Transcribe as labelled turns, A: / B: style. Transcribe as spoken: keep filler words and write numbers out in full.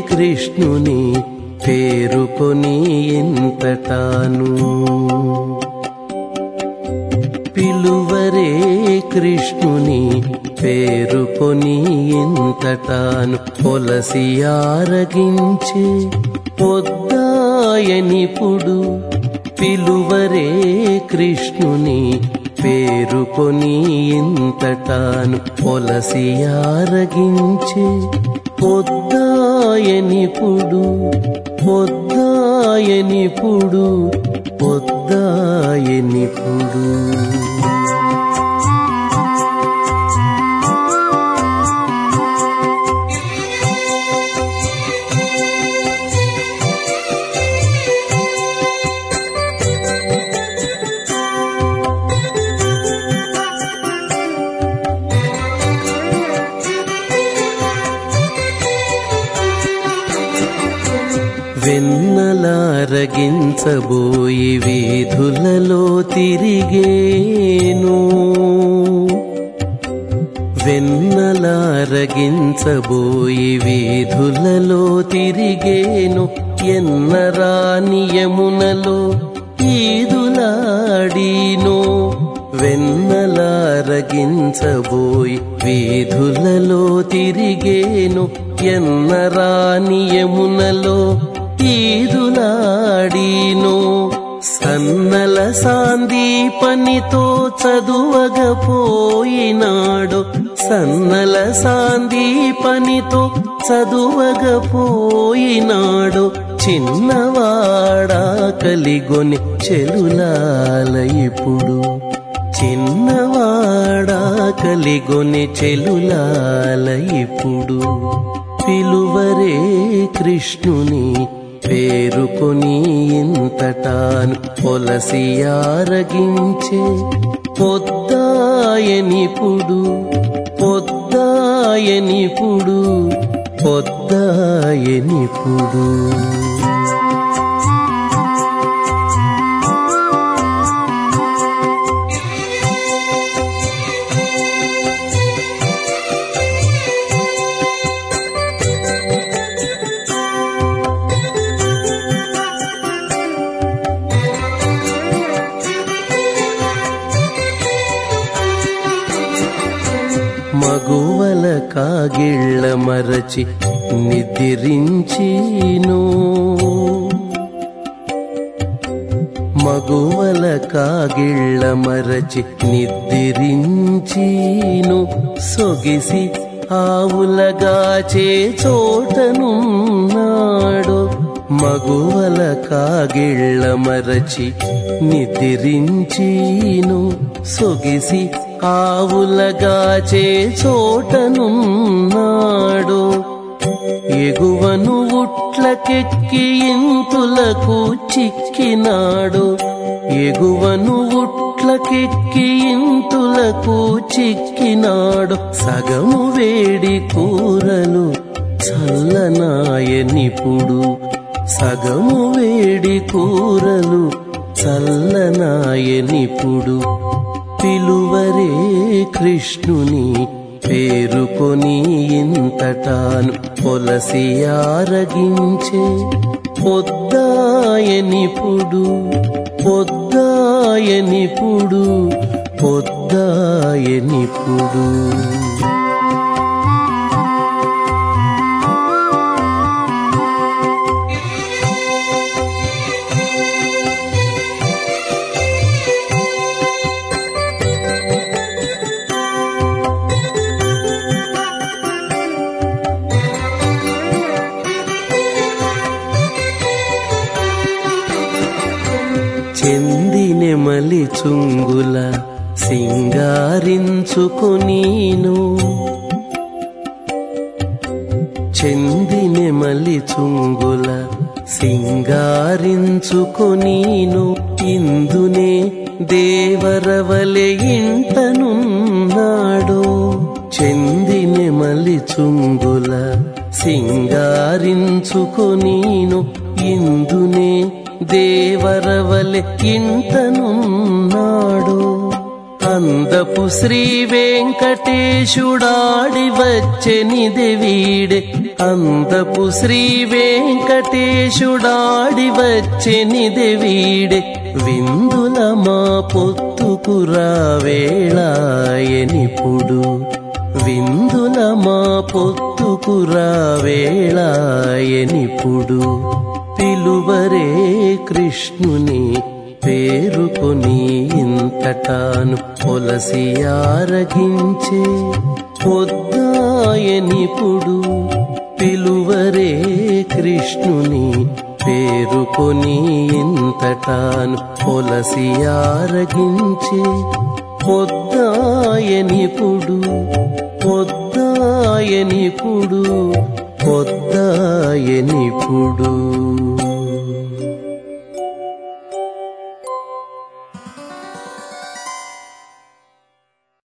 A: కృష్ణుని పేరుకొని ఇంతటాను పిలువరే కృష్ణుని పేరుకొని ఇంతటాను పొలసి ఆరగించి పొద్దాయనిపుడు పిలువరే కృష్ణుని పేరుకొని ఇంతటాను పొలసి ఆరగించి పొద్దాయనిపుడు పొద్దాయనిపుడు పొద్దాయనిపుడు వెన్నలారగించబోయి వీధులలో తిరిగేను వెన్నలారగించబోయి వీధులలో తిరిగేను ఎన్నరాని యమునలో ఈదులాడీను వెన్నలారగించబోయి వీధులలో తిరిగేను ఎన్నరాని యమునలో ఈదులాడీను సన్నల సాందీపనితో చదువగపోయినాడు సన్నల సాందీపనితో చదువగపోయినాడు చిన్నవాడా కలిగొని చెలులాల ఇప్పుడు చిన్నవాడా కలిగొని చెలులాల ఇప్పుడు పిలువరే కృష్ణుని పేరుకొని ఇంతటాను పొలసి ఆరగించే పొద్దాయనిపుడు పొద్దాయనిపుడు పొద్దాయనిపుడు మగువల కాగిళ్ళ మరచి నిద్రించిను మగువల కాగిళ్ళ మరచి నిద్రించిను సొగిసి ఆవులగాచే చోటనున్నాడు మగువల కాగిళ్ళ మరచి నిద్రించిను సొగిసి ఆవులగాచే చోటనున్నాడు ఎగువను ఉట్లకెక్కి ఇంతులకు చిక్కినాడు ఎగువను ఉట్లకెక్కి ఇంతులకు చిక్కినాడు సగము వేడి కూరలు చల్లనాయనిపుడు సగము వేడి కూరలు చల్లనాయనిపుడు పిలువరే కృష్ణుని పేరుకొని ఇంతటాను పొలసి ఆరగించే పొద్దాయనిపుడు పొద్దాయనిపుడు పొద్దాయనిపుడు చెందినెమలి చుంగుల సింగారించుకొనీను చెందినెమలి చుంగుల సింగారించుకొనీను ఇందునే దేవరవలె ఇంటనున్నాడు చెందినెమలి చుంగుల సింగారించుకొనీను ఇందునే దేవరవలె ఇంటనున్నాడు అందపు శ్రీ వెంకటేశుడాడి వచ్చెనిది వీడే అందపు శ్రీ వెంకటేశుడాడి వచ్చెనిది వీడే విందుల మా పొత్తుకురా వేళాయనిపుడు విందుల మా పొత్తుకురా వేళాయనిపుడు పిలువరే కృష్ణుని పేరుకొని ఇంతటాను పొలసి ఆరగించే పొద్దాయనిపుడు పిలువరే కృష్ణుని పేరుకొని ఇంతటాను పొలసి ఆరగించే పొద్దాయనిపుడు పొద్దాయనిపుడు పొద్దాయనిపుడు